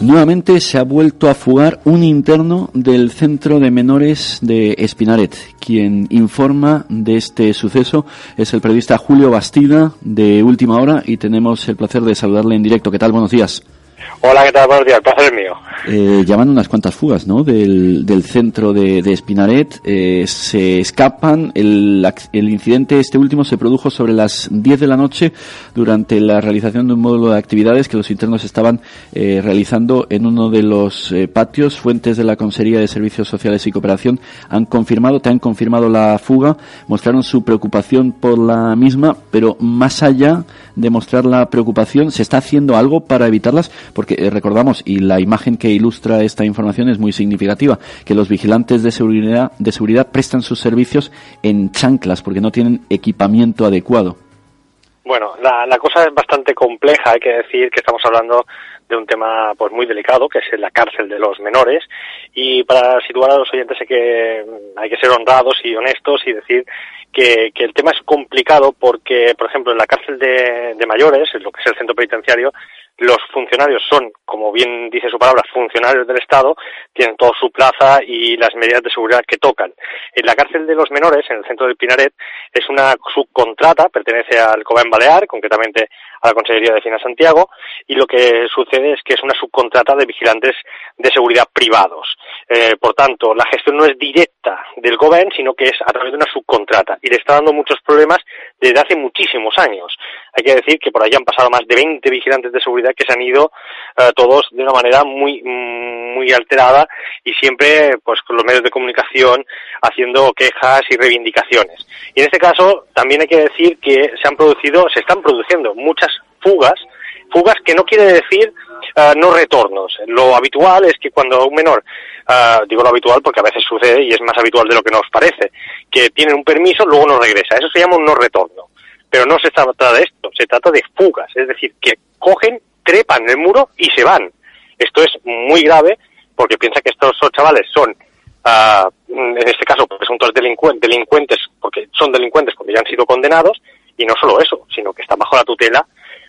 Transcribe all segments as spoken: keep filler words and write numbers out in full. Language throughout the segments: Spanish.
Nuevamente se ha vuelto a fugar un interno del Centro de Menores de Espinaret. Quien informa de este suceso es el periodista Julio Bastida, de Última Hora, y tenemos el placer de saludarle en directo. ¿Qué tal? Buenos días. Hola, ¿qué tal? Buenos días, el placer es mío. Eh, llaman unas cuantas fugas, ¿no?, del, del centro de, de Espinaret. Eh, se escapan. El, el incidente este último se produjo sobre las diez de la noche durante la realización de un módulo de actividades que los internos estaban eh, realizando en uno de los eh, patios. Fuentes de la Consejería de Servicios Sociales y Cooperación han confirmado, te han confirmado la fuga, mostraron su preocupación por la misma, pero más allá de mostrar la preocupación, ¿se está haciendo algo para evitarlas? Porque eh, recordamos, y la imagen que ilustra esta información es muy significativa, que los vigilantes de seguridad de seguridad prestan sus servicios en chanclas porque no tienen equipamiento adecuado. Bueno, la, la cosa es bastante compleja. Hay que decir que estamos hablando de un tema pues muy delicado, que es la cárcel de los menores, y para situar a los oyentes hay que hay que ser honrados y honestos y decir que, que el tema es complicado porque, por ejemplo, en la cárcel de, de mayores, en lo que es el centro penitenciario, los funcionarios son, como bien dice su palabra, funcionarios del Estado, tienen toda su plaza y las medidas de seguridad que tocan. En la cárcel de los menores, en el centro del Pinaret, es una subcontrata, pertenece al Covern Balear, concretamente a la Consejería de Finanzas Santiago, y lo que sucede es que es una subcontrata de vigilantes de seguridad privados. Eh, por tanto, la gestión no es directa del Govern, sino que es a través de una subcontrata, y le está dando muchos problemas desde hace muchísimos años. Hay que decir que por ahí han pasado más de veinte vigilantes de seguridad que se han ido uh, todos de una manera muy muy alterada y siempre pues con los medios de comunicación haciendo quejas y reivindicaciones. Y en este caso también hay que decir que se han producido, se están produciendo muchas fugas, fugas que no quiere decir uh, no retornos. Lo habitual es que cuando un menor, uh, digo lo habitual porque a veces sucede y es más habitual de lo que nos parece, que tienen un permiso, luego no regresa. Eso se llama un no retorno. Pero no se trata de esto, se trata de fugas, es decir, que cogen, trepan el muro y se van. Esto es muy grave porque piensa que estos chavales son, uh, en este caso, presuntos delincuentes, delincuentes porque son delincuentes porque ya han sido condenados, y no solo eso, sino que están bajo la tutela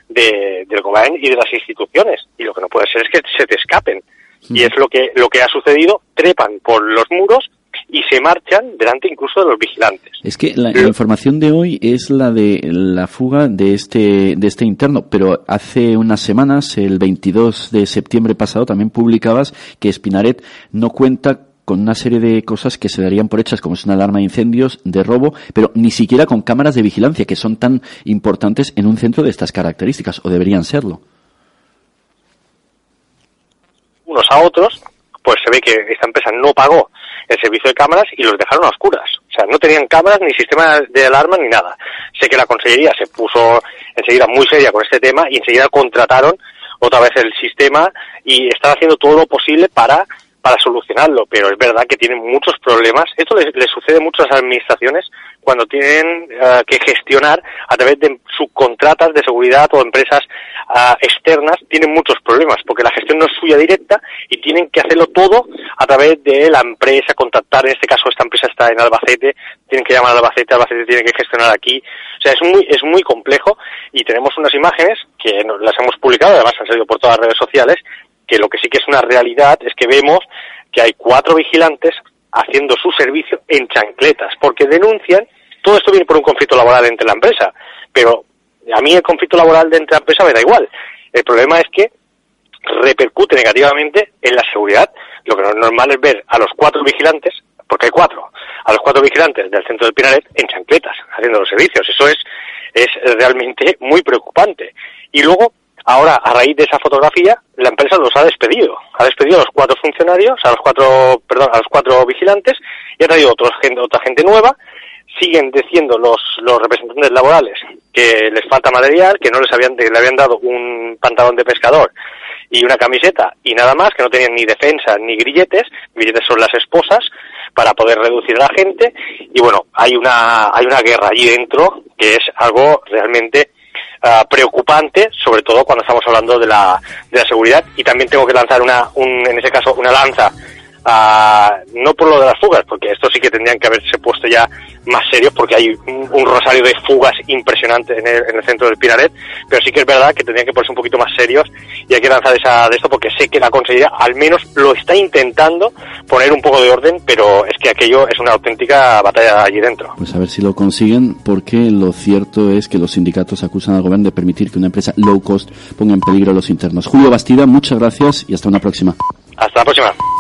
de, del gobierno y de las instituciones, y lo que no puede ser es que se te escapen. Sí. Y es lo que, lo que ha sucedido, trepan por los muros y se marchan delante incluso de los vigilantes. Es que la, la información de hoy es la de la fuga de este de este interno, pero hace unas semanas, el veintidós de septiembre pasado, también publicabas que Espinaret no cuenta con una serie de cosas que se darían por hechas, como es una alarma de incendios, de robo, pero ni siquiera con cámaras de vigilancia, que son tan importantes en un centro de estas características, o deberían serlo. Unos a otros, pues se ve que esta empresa no pagó el servicio de cámaras y los dejaron a oscuras. O sea, no tenían cámaras, ni sistema de alarma, ni nada. Sé que la Consellería se puso enseguida muy seria con este tema y enseguida contrataron otra vez el sistema y están haciendo todo lo posible para para solucionarlo, pero es verdad que tienen muchos problemas. Esto les, les sucede mucho a las administraciones cuando tienen uh, que gestionar a través de subcontratas de seguridad o empresas uh, externas, tienen muchos problemas, porque la gestión no es suya directa y tienen que hacerlo todo a través de la empresa, contactar, en este caso esta empresa está en Albacete, tienen que llamar a Albacete, Albacete tiene que gestionar aquí. O sea, es muy, es muy complejo y tenemos unas imágenes que nos, las hemos publicado, además han salido por todas las redes sociales, que lo que sí que es una realidad es que vemos que hay cuatro vigilantes haciendo su servicio en chancletas, porque denuncian, todo esto viene por un conflicto laboral entre la empresa, pero a mí el conflicto laboral de entre la empresa me da igual. El problema es que repercute negativamente en la seguridad. Lo que no es normal es ver a los cuatro vigilantes, porque hay cuatro, a los cuatro vigilantes del centro del Pinaret en chancletas, haciendo los servicios. Eso es, es realmente muy preocupante. Y luego, ahora, a raíz de esa fotografía, la empresa los ha despedido. Ha despedido a los cuatro funcionarios, a los cuatro, perdón, a los cuatro vigilantes, y ha traído otros, otra gente nueva. Siguen diciendo los, los representantes laborales que les falta material, que no les habían, que le habían dado un pantalón de pescador y una camiseta y nada más, que no tenían ni defensa ni grilletes. Grilletes son las esposas para poder reducir a la gente. Y bueno, hay una, hay una guerra allí dentro que es algo realmente Uh, preocupante, sobre todo cuando estamos hablando de la de la seguridad. Y también tengo que lanzar una un, en ese caso una lanza Uh, no por lo de las fugas, porque esto sí que tendrían que haberse puesto ya más serios, porque hay un, un rosario de fugas impresionante en el, en el centro del Pinaret, pero sí que es verdad que tendrían que ponerse un poquito más serios y hay que lanzar esa de esto, porque sé que la Consellería al menos lo está intentando poner un poco de orden, pero es que aquello es una auténtica batalla allí dentro. Pues a ver si lo consiguen, porque lo cierto es que los sindicatos acusan al gobierno de permitir que una empresa low cost ponga en peligro a los internos. Julio Bastida, muchas gracias y hasta una próxima. Hasta la próxima.